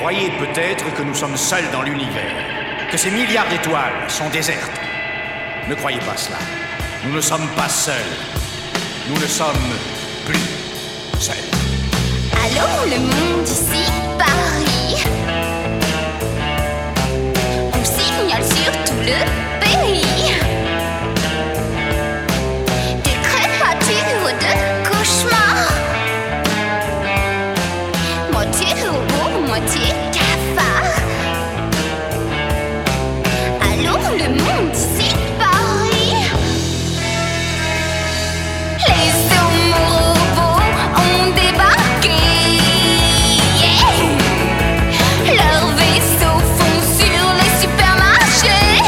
croyez peut-être que nous sommes seuls dans l'univers, que ces milliards d'étoiles sont désertes. Ne croyez pas cela. Nous ne sommes pas seuls. Nous ne sommes plus seuls. Allô, le monde ici, Paris. On signale sur tout le pays. Des créatures de cauchemar. Moitié robot, moitié cafard. Allô, le monde ici, Paris. Les hommes robots ont débarqué. Leurs vaisseaux font sur les supermarchés.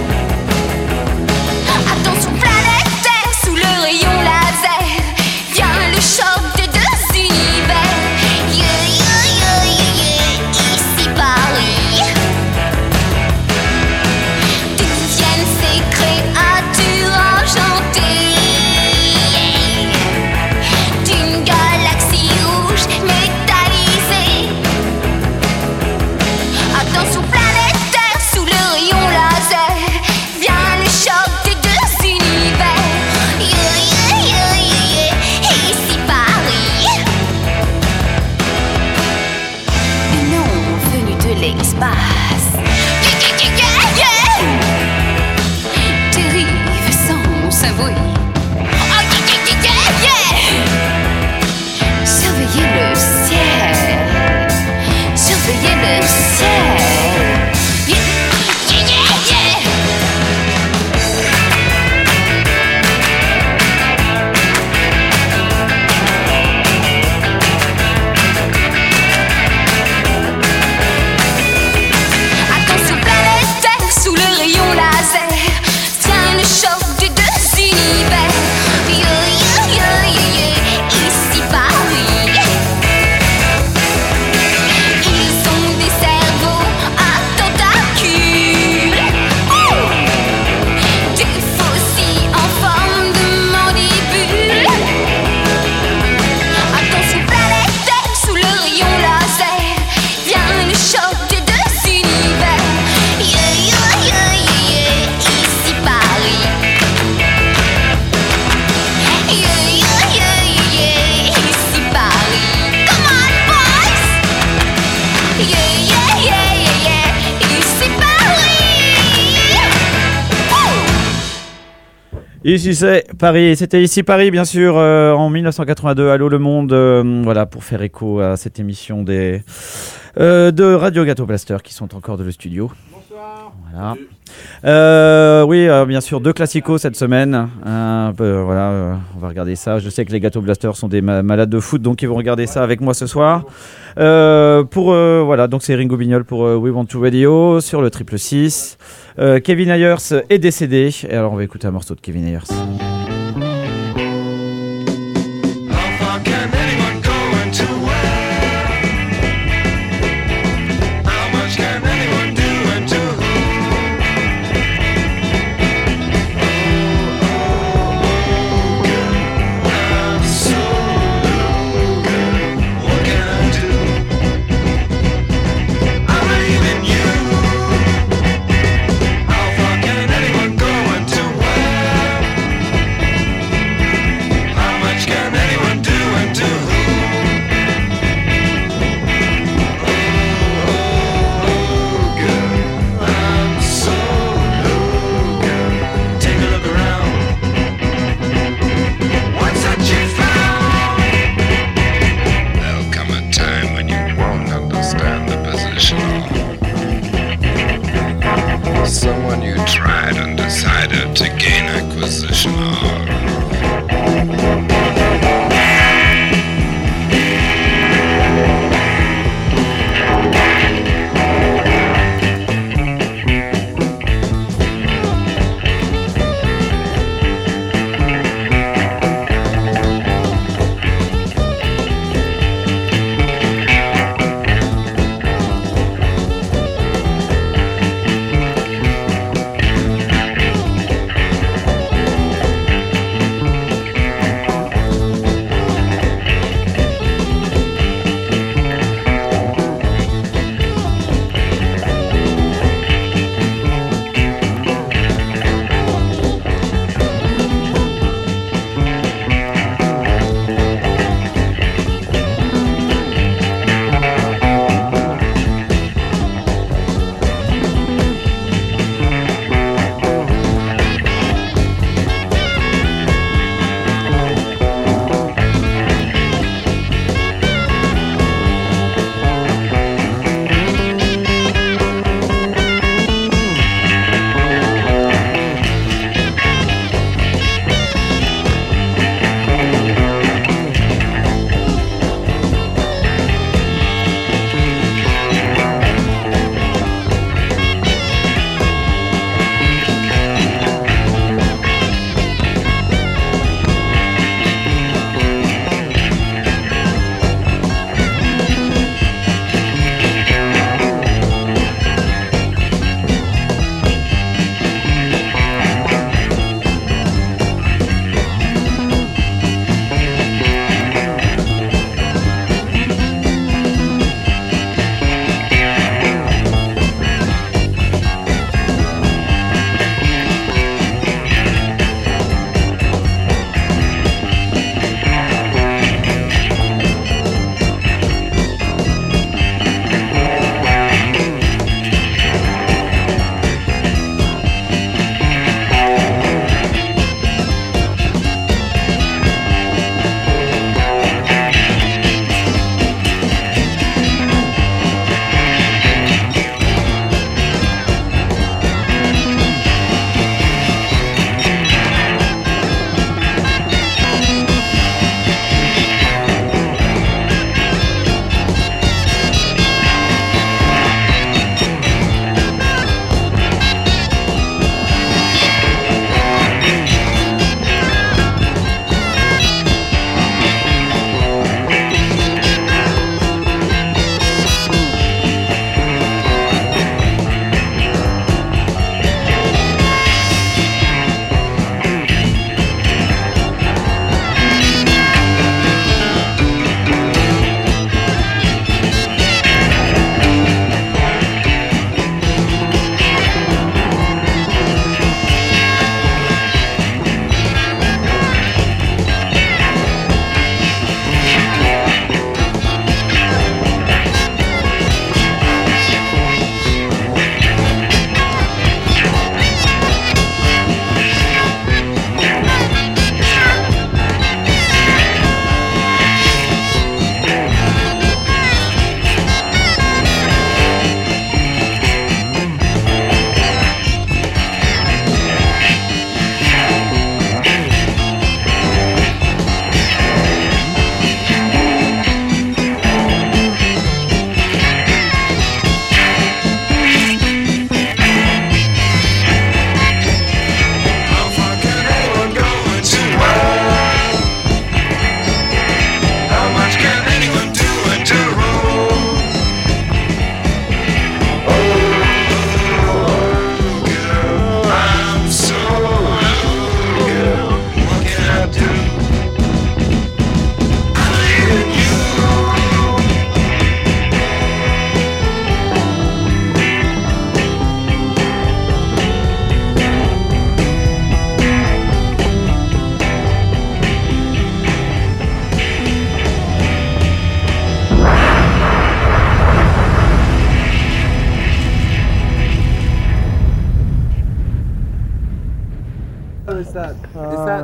Attention planétaire, sous le rayon laser vient le choc de deux univers. Yeah, yeah, yeah, yeah, yeah, ici Paris. D'où viennent ces créatures enchantées? D'une galaxie rouge métallisée. Attention planétaire, sous le rayon laser vient le choc des deux univers. Yeah, yeah, yeah, yeah, yeah, ici Paris. Une ombre venue de l'espace. Yeah, yeah, yeah, yeah, yeah. Dérive sans un bruit. Oh, yeah, yeah, yeah, yeah, yeah. Surveillez le ciel. Surveillez le ciel. Yeah, yeah, yeah, yeah. Attention planétaire, sous le rayon laser vient le choc des deux univers. Yeah, yeah, yeah, yeah, yeah, ici Paris. Ils ont des cerveaux à tentacules. Des fossiles en forme de mandibules. Attention planétaire, sous le rayon laser vient le choc des deux univers. Yeah, yeah, yeah, yeah, yeah, ici Paris. Yeah, yeah, yeah, yeah, yeah, ici Paris. Come on, boys! Yeah, yeah, yeah, yeah, yeah, ici Paris. Woo! Ici c'est Paris, c'était ici Paris bien sûr en 1982. Allô le monde, voilà pour faire écho à cette émission de Radio Gâteau Blaster qui sont encore de le studio. Bonsoir. Voilà. Oui, bien sûr deux classicos cette semaine. Voilà, on va regarder ça. Je sais que les Gâteau Blasters sont des malades de foot, donc ils vont regarder ça avec moi ce soir. Voilà, donc c'est Ringo Bignol pour We Want to Radio sur le 666. Kevin Ayers est décédé. Et alors on va écouter un morceau de Kevin Ayers. Someone you tried and decided to gain acquisition of.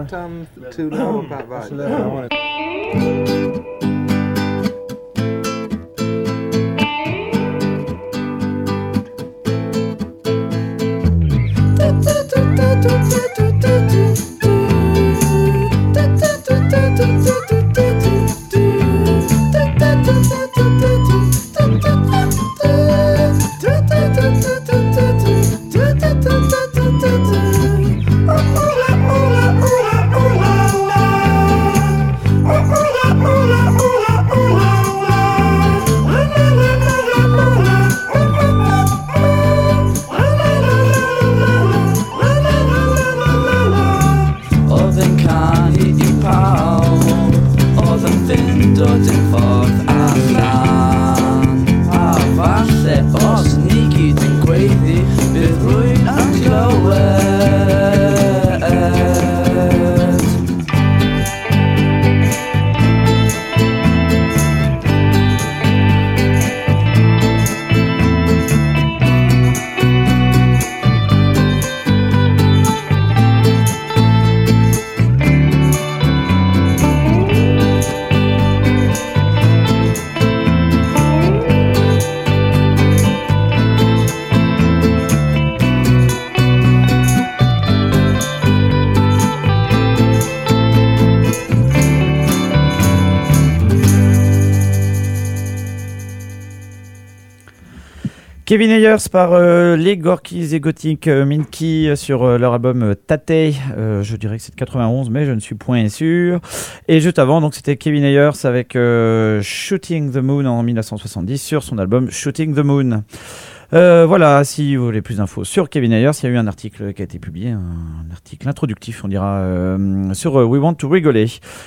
too low about that? Kevin Ayers par les Gorkies et Gothic Minky sur leur album Tate. Je dirais que c'est de 91, mais je ne suis point sûr. Et juste avant, donc c'était Kevin Ayers avec Shooting the Moon en 1970 sur son album Shooting the Moon. Voilà, si vous voulez plus d'infos sur Kevin Ayers, il y a eu un article qui a été publié, un article introductif, on dira, sur We Want to Rigoler.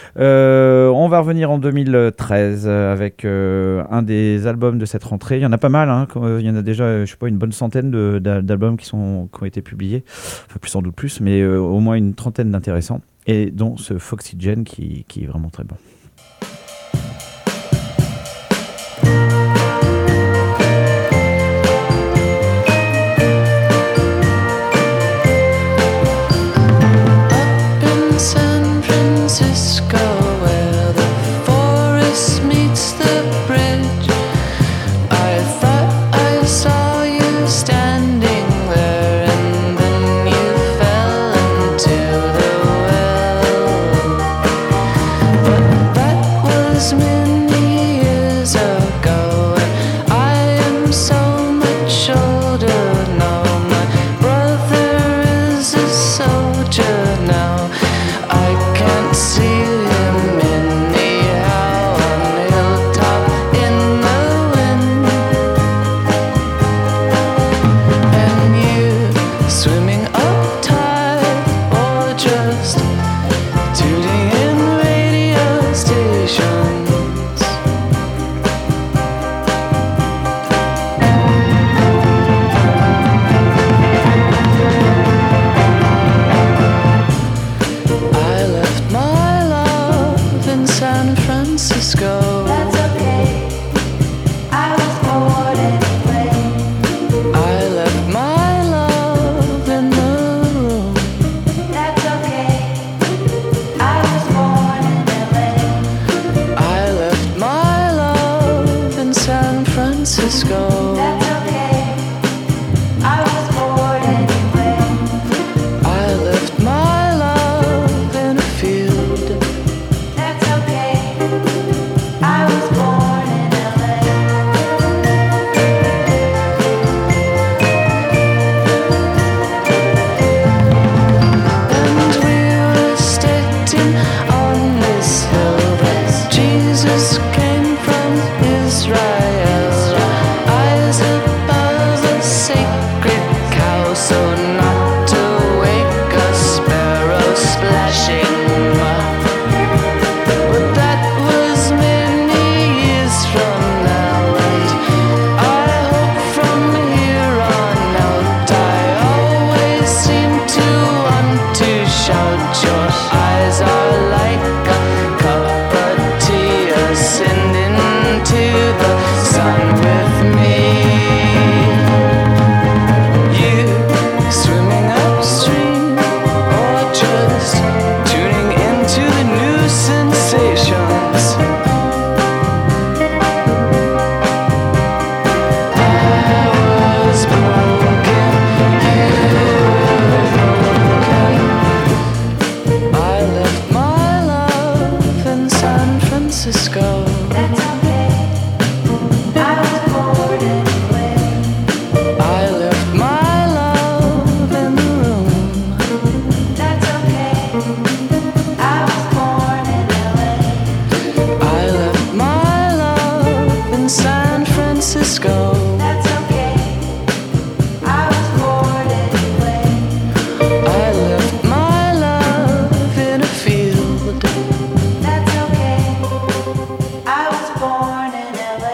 On va revenir en 2013 avec un des albums de cette rentrée. Il y en a pas mal, hein. Il y en a déjà, je sais pas, une bonne centaine d'albums qui ont été publiés, enfin plus sans doute plus, mais au moins une trentaine d'intéressants, et dont ce Foxygen qui est vraiment très bon. Jesus came from Israel. I go. That's okay. I was bored anyway. I left my love in a field. That's okay. I was born in LA.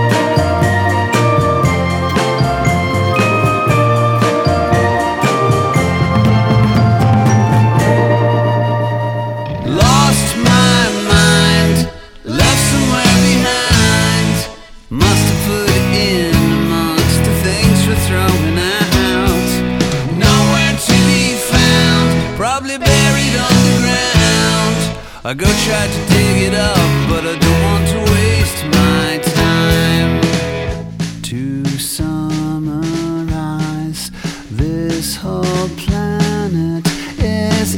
Lost my mind, left somewhere behind. Must have put it in amongst the things we're throwing out. Nowhere to be found, probably buried underground. I go try to dig it up, but I don't want to waste my time. To summarize, this whole planet is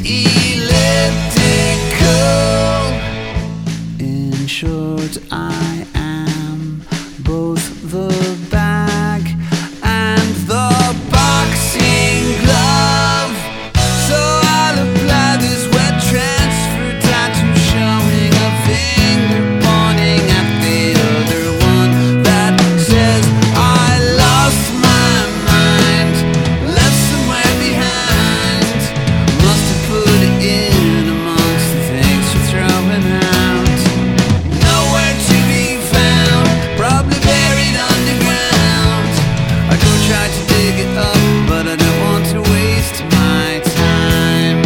elliptical. In short, I am both the bag and the boxing glove. So I'll apply this wet transfer tattoo showing a finger pointing at the other one that says I lost my mind, left somewhere behind. Must have put it in amongst the things we're throwing out. Nowhere to be found, probably buried underground. I go try to dig it up, but I don't want to waste my time.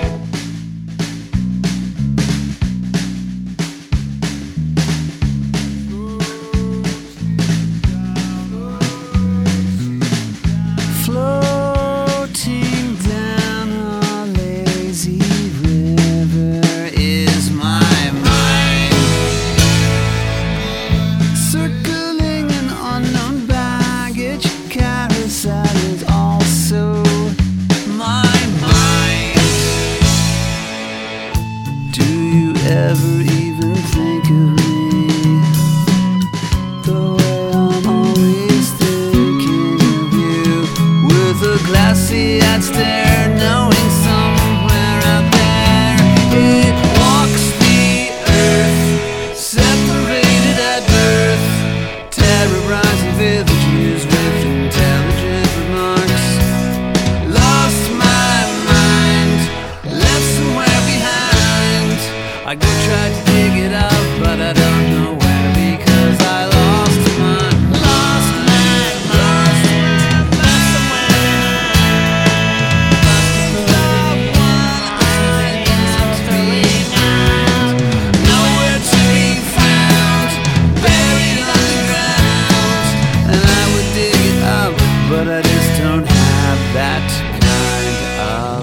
Floating down a lazy river is my mind. Circling an unknown baggage carousel is also my mind. Do you ever even think of me the way I'm always thinking of you? With a glassy-eyed stare, knowing somewhere out there it walks the earth, separated at birth, terrorizing villages with intelligent remarks. Lost my mind, left somewhere behind. I go try to dig it up, but I don't know where because I lost my mind. Left somewhere behind. Nowhere to be found, buried underground. And I would dig it up, but I just don't have that kind of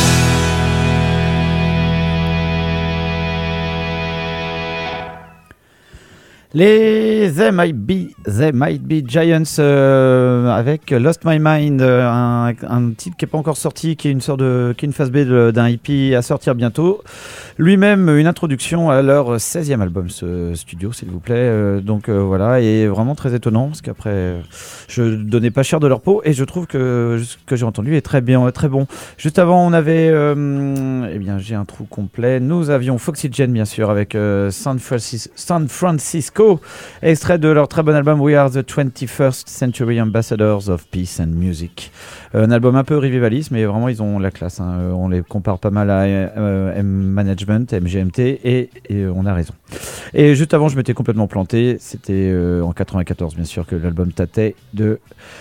Les They Might Be Giants avec Lost My Mind, un titre qui n'est pas encore sorti, qui est une sorte de, qui est une phase B d'un EP à sortir bientôt. Lui-même une introduction à leur 16e album studio, s'il vous plaît. Donc voilà, et vraiment très étonnant parce qu'après je donnais pas cher de leur peau et je trouve que ce que j'ai entendu est très bien, très bon. Juste avant, on avait, eh bien, j'ai un trou complet. Nous avions Foxygen bien sûr avec San Francisco. Extrait de leur très bon album We Are the 21st Century Ambassadors of Peace and Music. Un album un peu revivaliste, mais vraiment ils ont la classe. Hein. On les compare pas mal à M-Management, MGMT, et on a raison. Et juste avant, je m'étais complètement planté. C'était en 94, bien sûr, que l'album tâtait de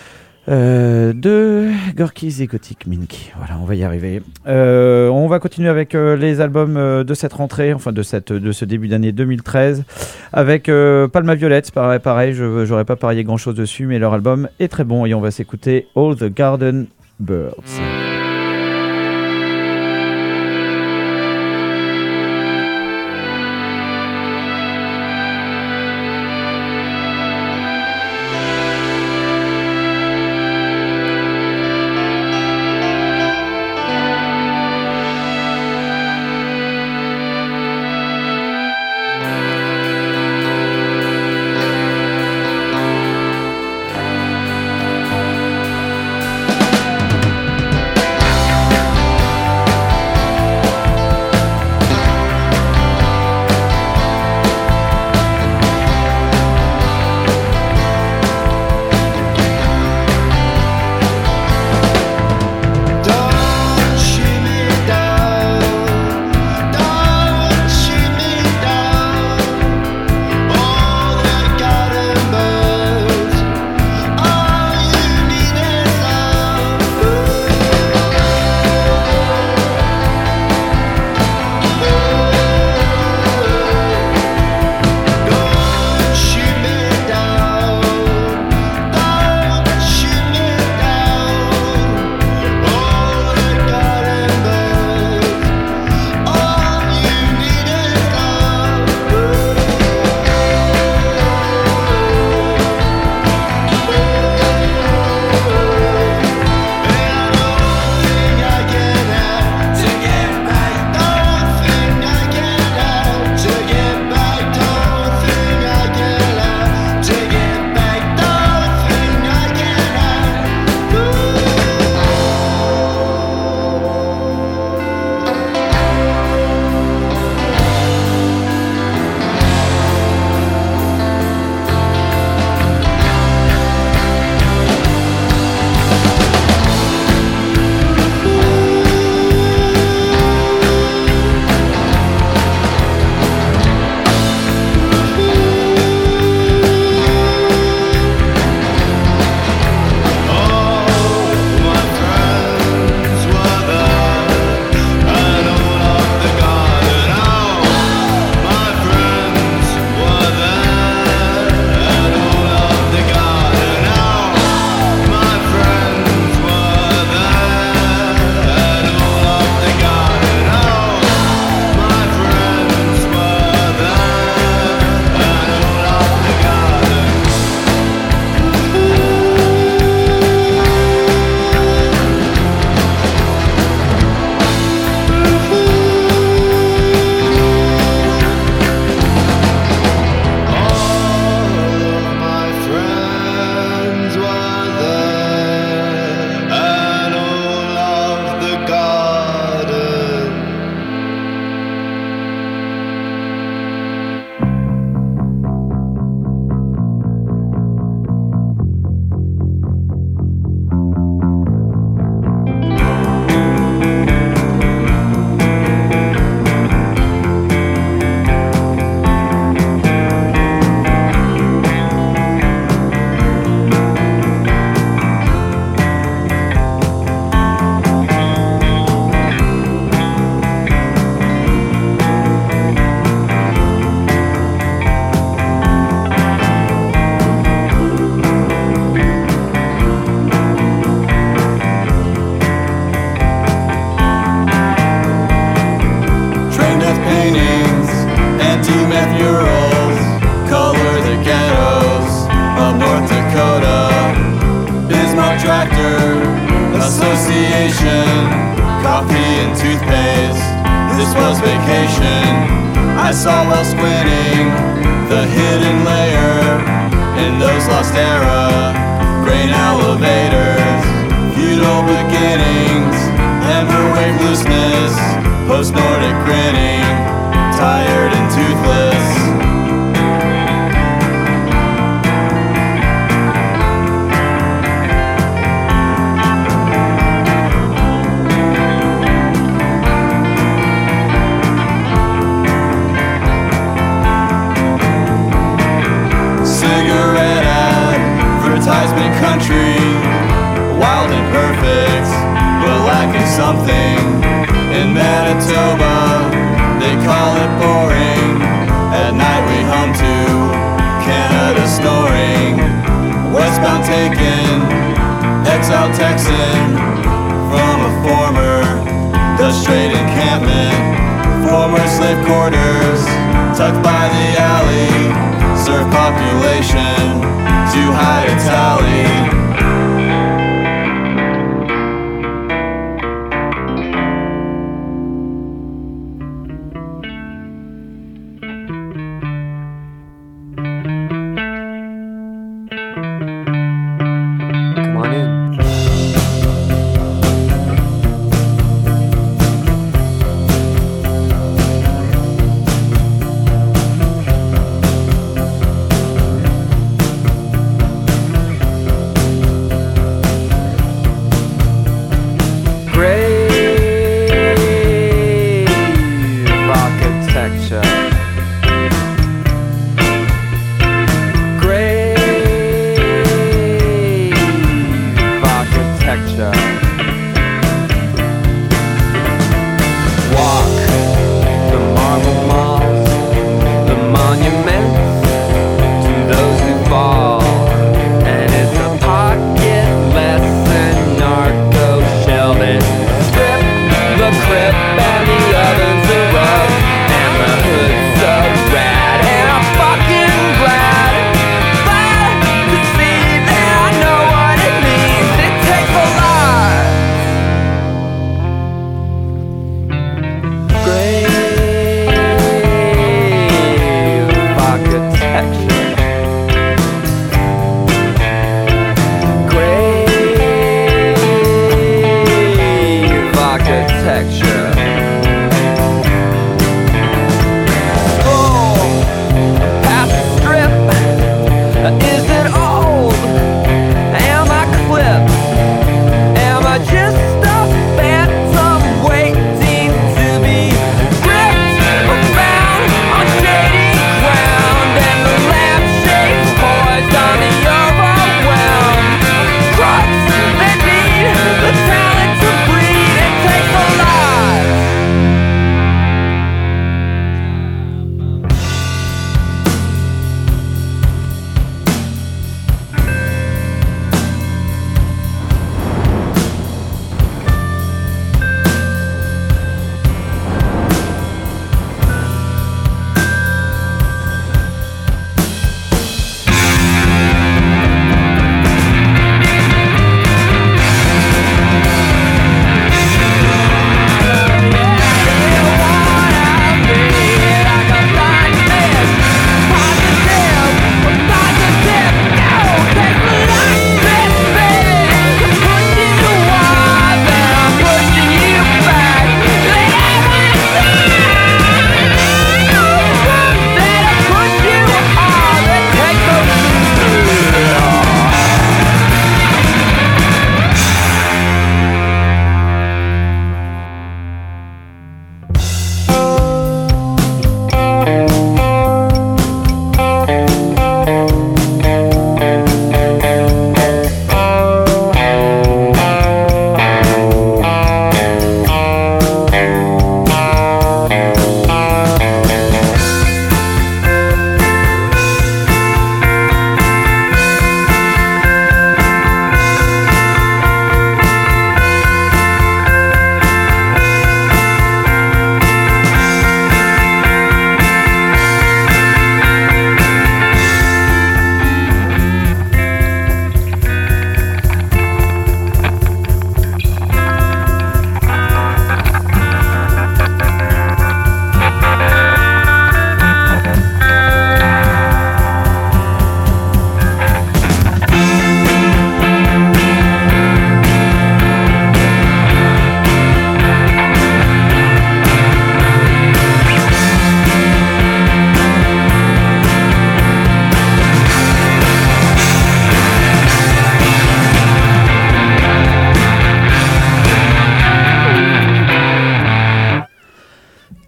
Gorky Zygotic Mink. Voilà, on va y arriver. On va continuer avec les albums de cette rentrée, enfin de ce début d'année 2013, avec Palma Violette. Pareil, j'aurais pas parié grand chose dessus, mais leur album est très bon et on va s'écouter All the Garden Birds. Dakota, Bismarck Tractor Association, coffee and toothpaste, this was vacation. I saw while squinting the hidden layer in those lost era grain elevators, feudal beginnings, ember wave looseness, post-Nordic grinning, tired and toothless. Cigarette advertisement country, wild and perfect, but lacking something. In Manitoba, they call it boring. At night we hum to Canada snoring. Westbound taken, exile Texan from a former Dutch trade encampment. Former slave quarters tucked by the alley. Serve population too high to tally. Come on in.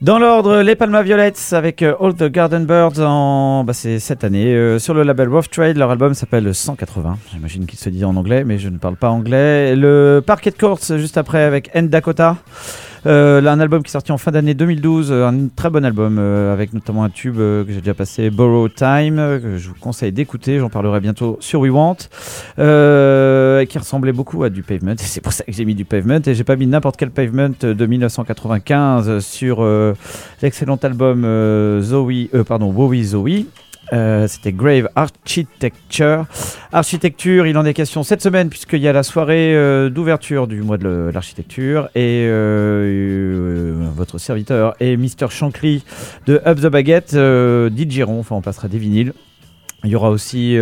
Dans l'ordre, les Palma Violets avec All the Garden Birds, c'est cette année, sur le label Rough Trade. Leur album s'appelle 180, j'imagine qu'il se dit en anglais, mais je ne parle pas anglais. Le Parquet Courts juste après avec End Dakota. Un album qui est sorti en fin d'année 2012, un très bon album avec notamment un tube que j'ai déjà passé, Borrow Time, que je vous conseille d'écouter, j'en parlerai bientôt sur We Want, qui ressemblait beaucoup à du Pavement, et c'est pour ça que j'ai mis du Pavement, et j'ai pas mis n'importe quel Pavement de 1995 sur l'excellent album Wowie Zowie. C'était Grave Architecture. Il en est question cette semaine puisqu'il y a la soirée d'ouverture du mois de l'architecture et votre serviteur est Mr. Shankly de Up the Baguette, DJ Ron, enfin on passera des vinyles. Il y aura aussi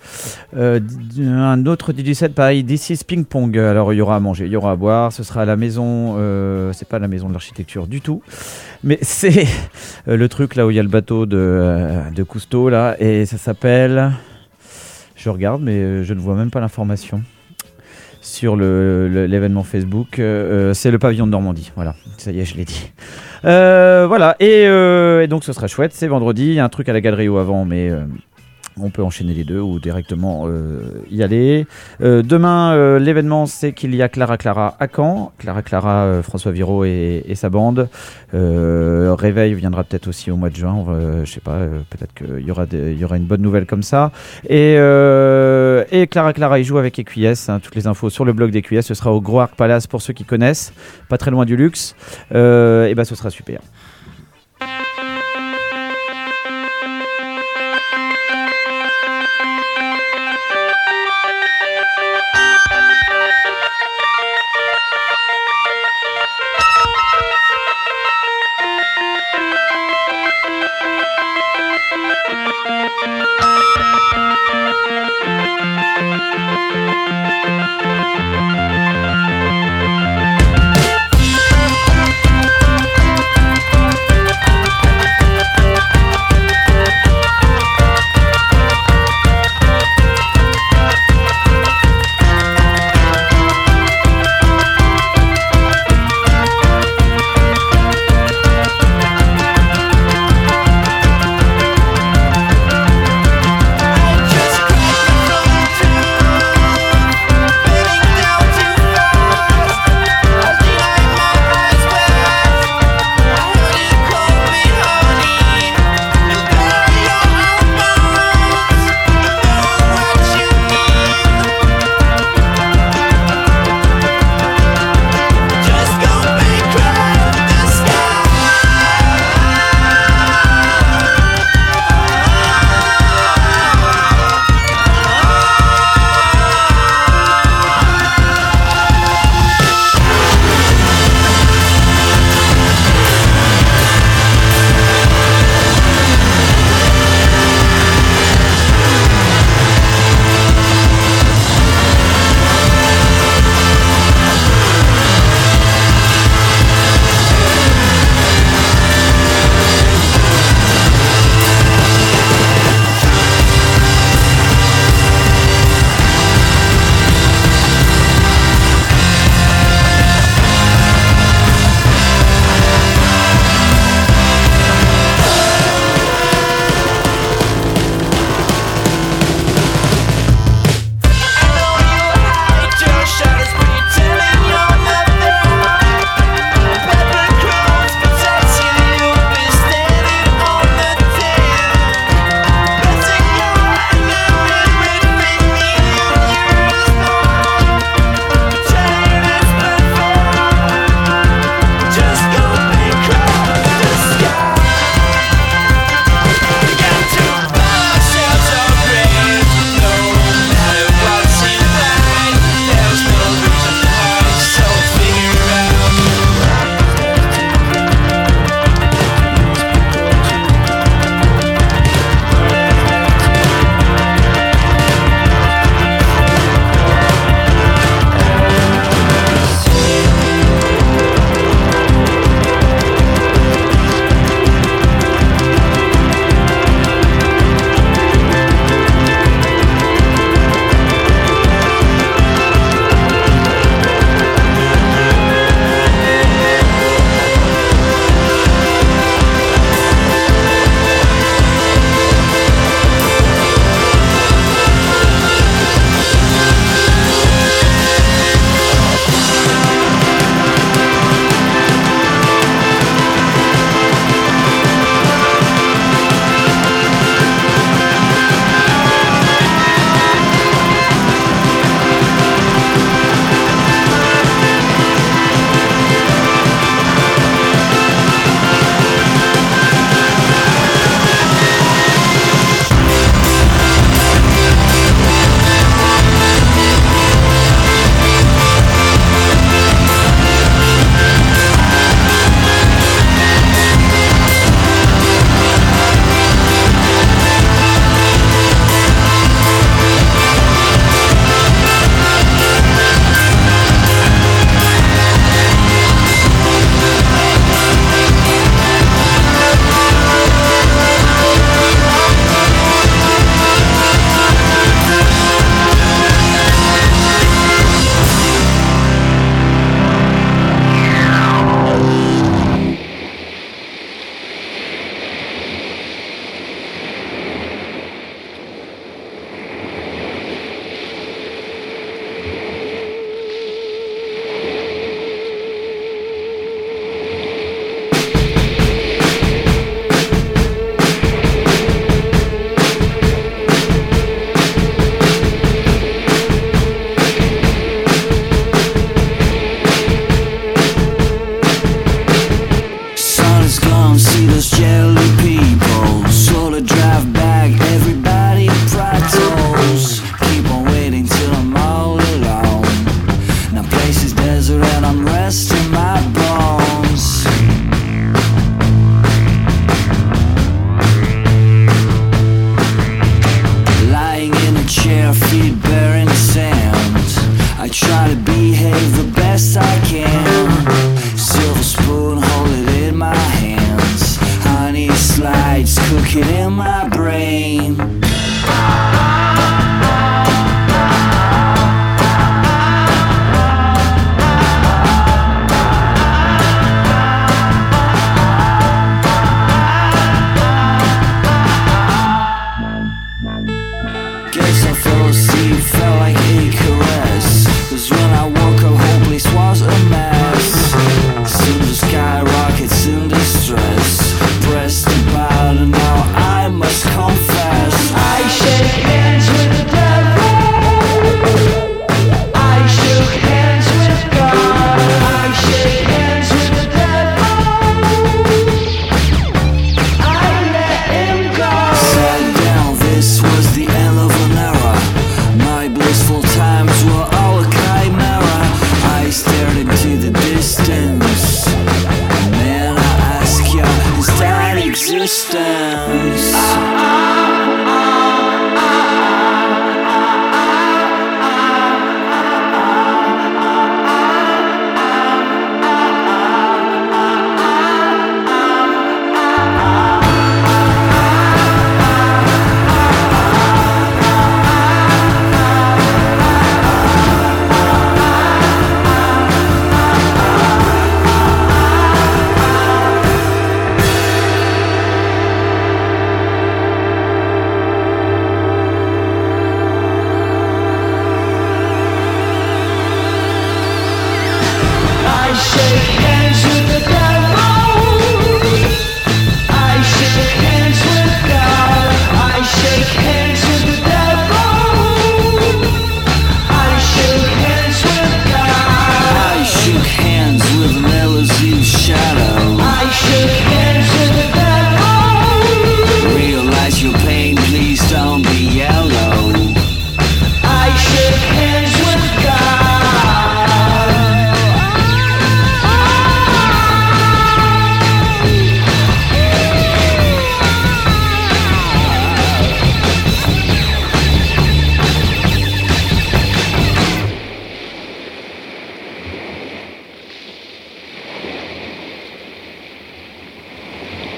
un autre DJ set, pareil, This is Ping Pong. Alors il y aura à manger, il y aura à boire. Ce sera à la maison, c'est pas la maison de l'architecture du tout, mais c'est le truc là où il y a le bateau de Cousteau là, et ça s'appelle. Je regarde, mais je ne vois même pas l'information sur l'événement Facebook. C'est le pavillon de Normandie. Voilà, ça y est, je l'ai dit. Voilà, et donc ce sera chouette. C'est vendredi. Il y a un truc à la galerie ou avant, mais. On peut enchaîner les deux ou directement y aller. Demain, l'événement, c'est qu'il y a Clara à Caen. Clara, François Viraud et sa bande. Réveil viendra peut-être aussi au mois de juin. Je sais pas, peut-être qu'il y aura une bonne nouvelle comme ça. Et Clara, il joue avec EQS. Toutes les infos sur le blog d'EQS. Ce sera au Gros Arc Palace pour ceux qui connaissent. Pas très loin du luxe. Et ce sera super.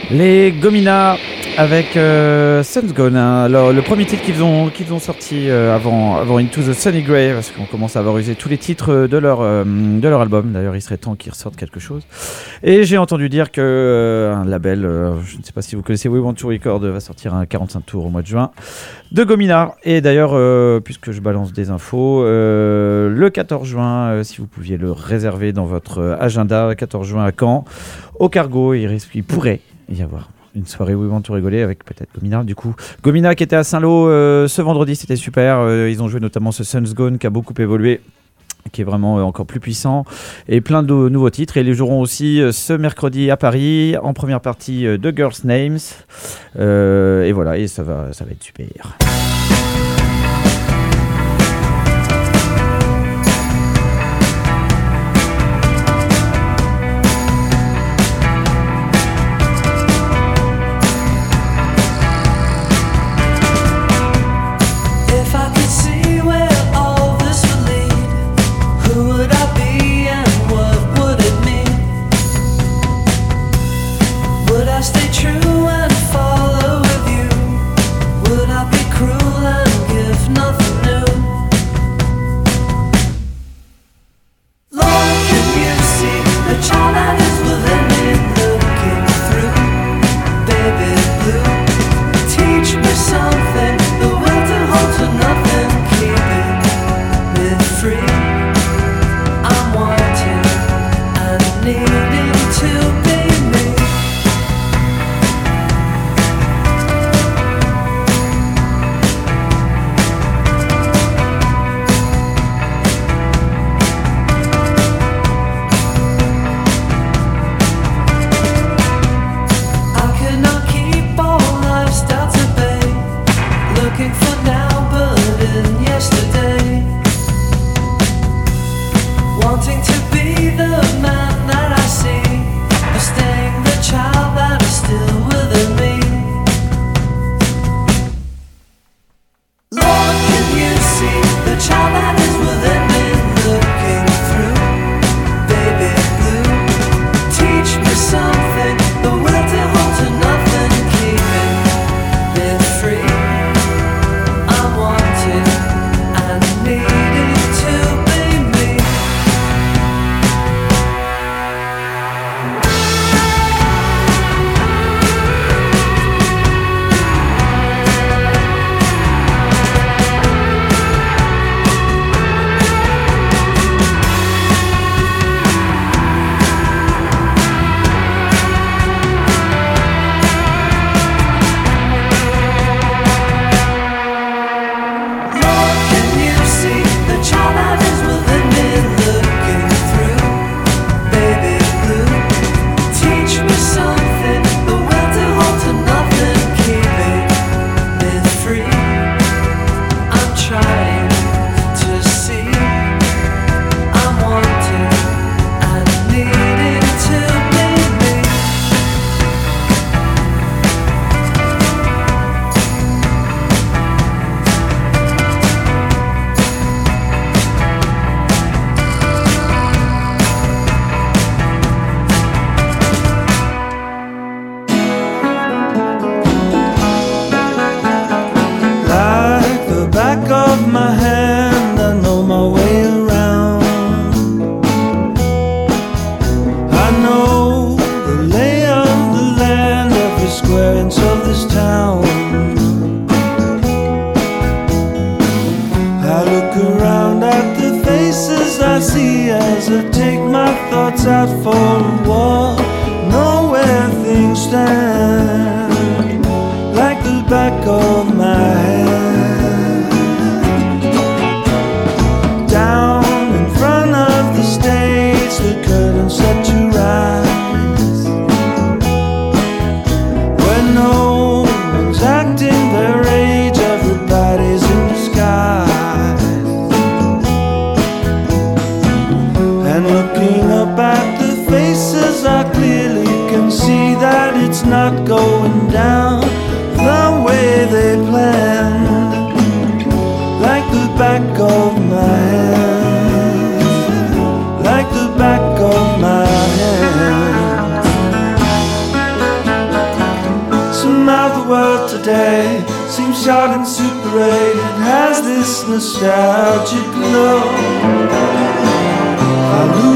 Les Gomina avec Sun's Gone. Hein. Alors, le premier titre qu'ils ont sorti avant Into the Sunny Grey, parce qu'on commence à avoir usé tous les titres de leur album. D'ailleurs, il serait temps qu'ils ressortent quelque chose. Et j'ai entendu dire que un label, je ne sais pas si vous connaissez We Want to Record, va sortir un 45 tours au mois de juin de Gomina. Et d'ailleurs, puisque je balance des infos, le 14 juin, si vous pouviez le réserver dans votre agenda, le 14 juin à Caen, au Cargo, il pourrait y avoir une soirée où ils vont tout rigoler avec peut-être Gomina. Du coup, Gomina qui était à Saint-Lô ce vendredi, c'était super. Ils ont joué notamment ce Sun's Gone qui a beaucoup évolué, qui est vraiment encore plus puissant, et plein de nouveaux titres. Et ils joueront aussi ce mercredi à Paris en première partie de Girls' Names. Et voilà, et ça va être super.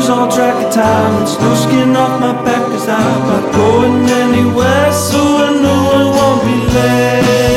lose all track of time. It's no skin off my back, 'cause I'm not going anywhere, so I know I won't be late.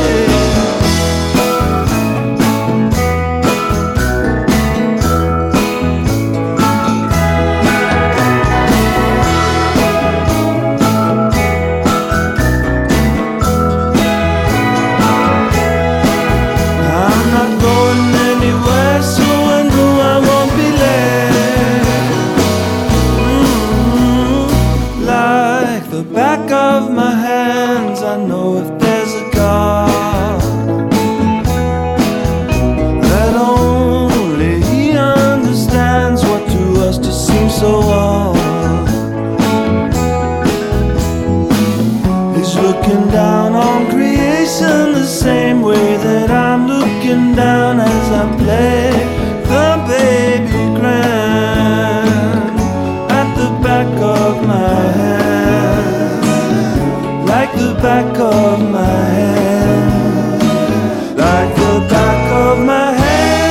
Down as I play the baby grand at the back of my hand, like the back of my hand, like the back of my hand.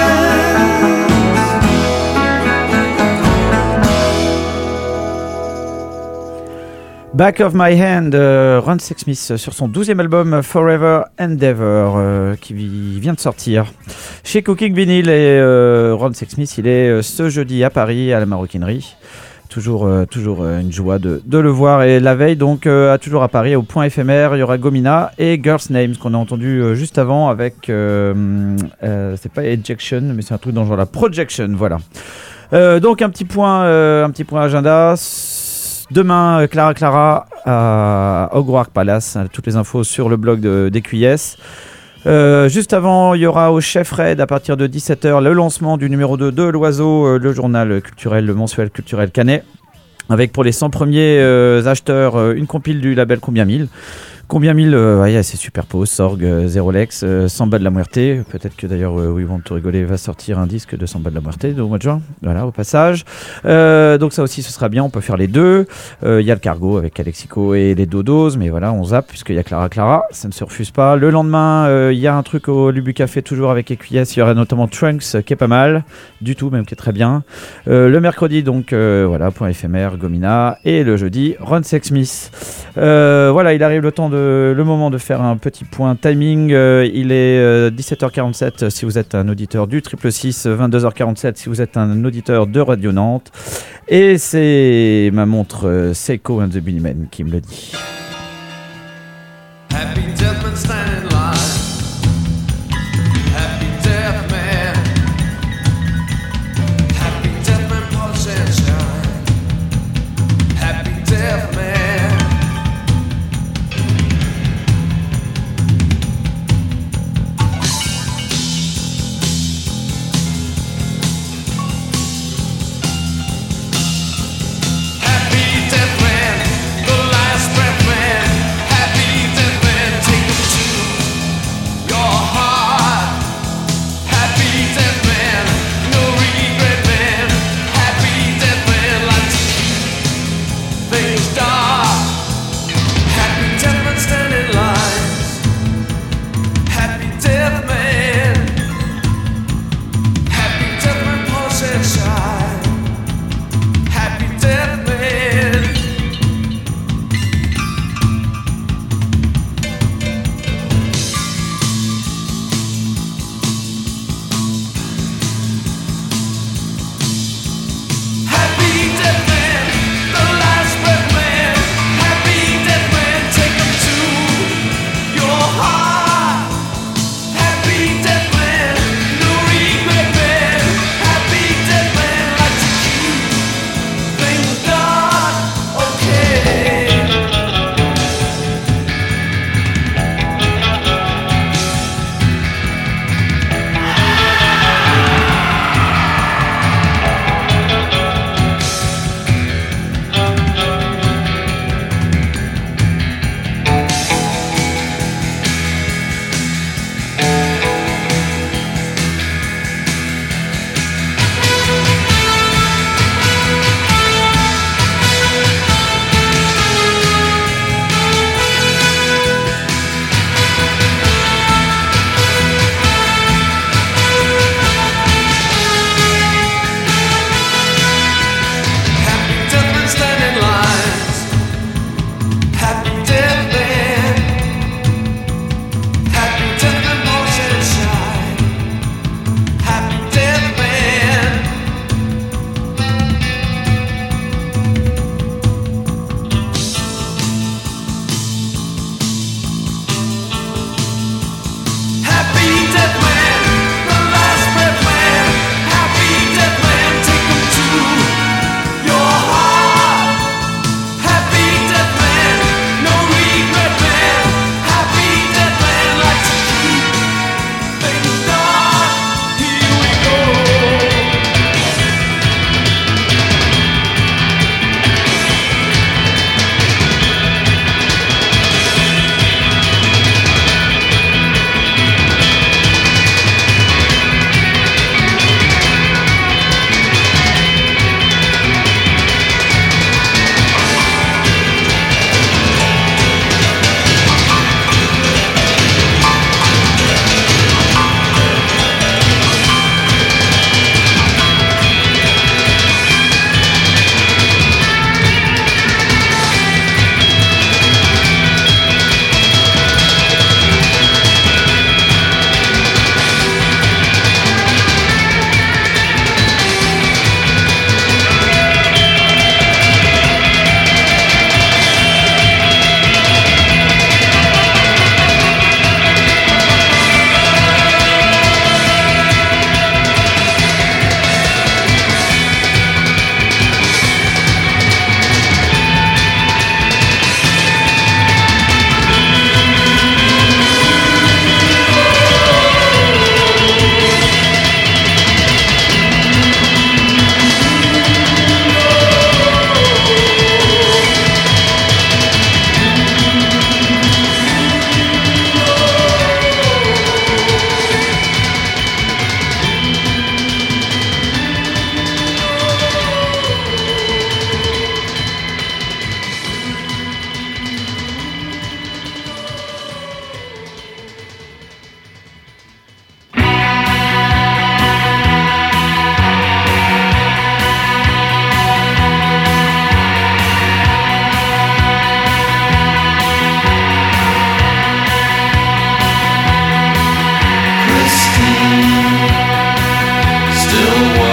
Back of My Hand, Ron Sexsmith sur son 12e album Forever Endeavor qui vient de sortir chez Cooking Vinyl. Et Ron Sexsmith, il est ce jeudi à Paris à la Maroquinerie. Toujours une joie de le voir. Et la veille, donc, toujours à Paris, au Point Éphémère, il y aura Gomina et Girls Names qu'on a entendu juste avant avec, c'est pas Ejection, mais c'est un truc dans le genre la Projection, voilà. Donc un petit point agenda. Demain, Clara à Hogwarts Palace. Toutes les infos sur le blog d'EQS. Juste avant, il y aura au Chef Red à partir de 17h le lancement du numéro 2 de l'Oiseau, le journal culturel, le mensuel culturel canet. Avec pour les 100 premiers acheteurs une compile du label Combien Mille. Combien Mille, c'est Superpose, Sorg, Zerolex, Samba de la Muerte. Peut-être que d'ailleurs We Want to Rigoler va sortir un disque de Samba de la Muerte au mois de juin. Voilà, au passage. Donc ça aussi, ce sera bien, on peut faire les deux. Il y a le Cargo avec Alexico et les Dodos, mais voilà, on zappe puisqu'il y a Clara, ça ne se refuse pas. Le lendemain, il y a un truc au Lubu Café, toujours avec EQS. Il y aura notamment Trunks qui est pas mal, du tout, même qui est très bien. Le mercredi, donc, voilà, Point Éphémère, Gomina. Et le jeudi, Ron Sexsmith. Voilà, il arrive le moment de faire un petit point timing. Il est 17h47 si vous êtes un auditeur du 666, 22h47 si vous êtes un auditeur de Radio Nantes. Et c'est ma montre Seiko and the Bunnymen qui me le dit. Happy death man standing in line. Happy death man. Happy death man polish and shine. Happy death man. Take them to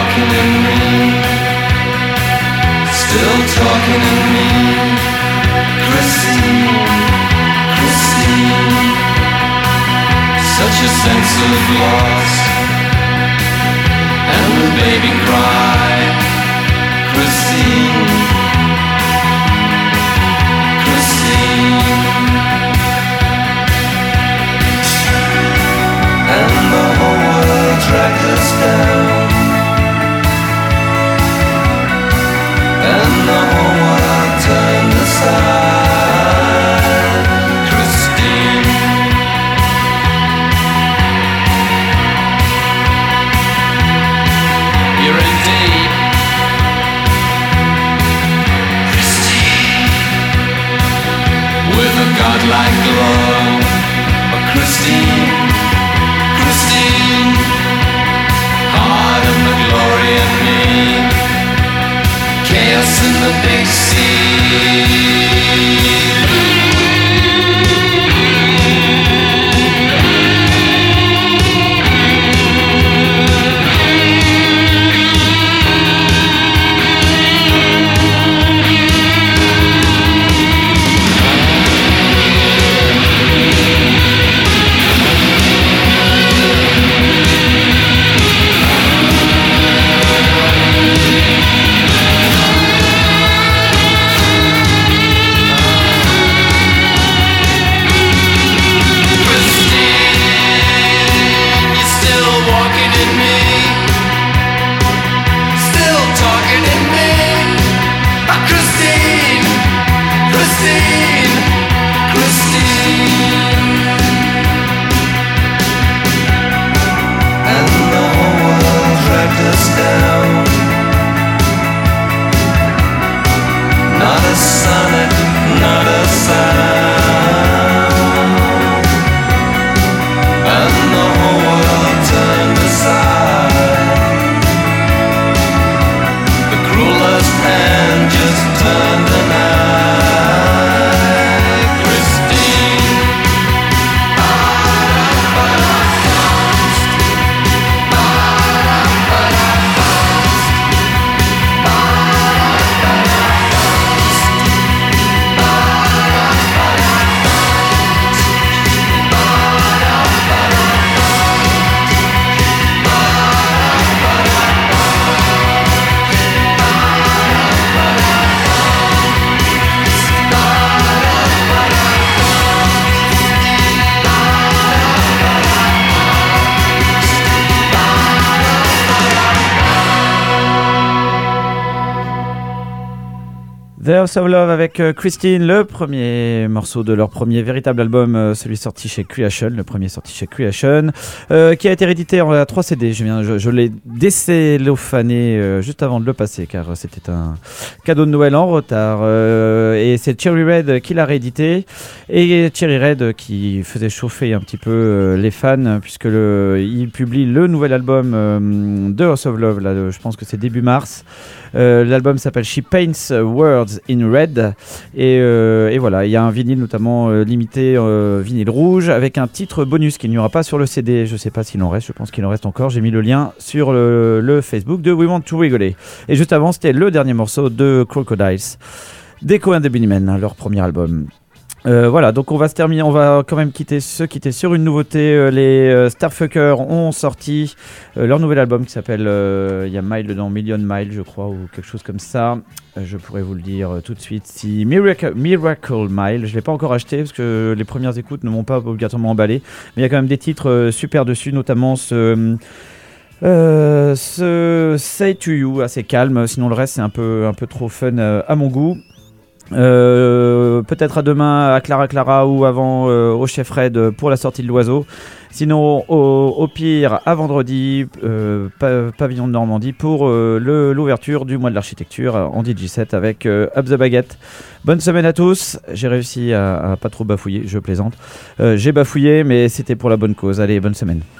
talking in me, still talking in me. Christine, Christine, such a sense of loss, and the baby cry. Christine, Christine, and the whole world dragged us down, and the whole world turned aside. Christine, you're in deep. Christine, with a godlike glow. Oh, Christine, Christine, heart of the glory in me, chaos in the big sea. The House of Love avec Christine, le premier morceau de leur premier véritable album, celui sorti chez Creation, le premier sorti chez Creation, qui a été réédité en 3 CD. Je l'ai décellophané juste avant de le passer, car c'était un cadeau de Noël en retard. Et c'est Cherry Red qui l'a réédité, et Cherry Red qui faisait chauffer un petit peu les fans, puisque il publie le nouvel album de House of Love, là, je pense que c'est début mars. L'album s'appelle She Paints Words in Red, et voilà, il y a un vinyle notamment limité, vinyle rouge, avec un titre bonus qu'il n'y aura pas sur le CD. Je sais pas s'il en reste, je pense qu'il en reste encore. J'ai mis le lien sur le Facebook de We Want to Rigoler. Et juste avant, c'était le dernier morceau de Crocodiles, Deco and the Bunnymen, leur premier album. Voilà, donc on va quand même quitter sur une nouveauté. Les Starfucker ont sorti leur nouvel album qui s'appelle, il y a Mile dedans, Million Mile je crois, ou quelque chose comme ça. Je pourrais vous le dire tout de suite. Si Miracle Mile, je l'ai pas encore acheté parce que les premières écoutes ne m'ont pas obligatoirement emballé, mais il y a quand même des titres super dessus, notamment ce Say to You, assez calme. Sinon le reste c'est un peu trop fun à mon goût. Peut-être à demain à Clara ou avant au Chef Red pour la sortie de l'Oiseau. Sinon au pire à vendredi Pavillon de Normandie pour l'ouverture du mois de l'architecture en DJ7 avec Up the Baguette. Bonne semaine à tous. J'ai réussi à pas trop bafouiller, je plaisante. J'ai bafouillé mais c'était pour la bonne cause. Allez, bonne semaine.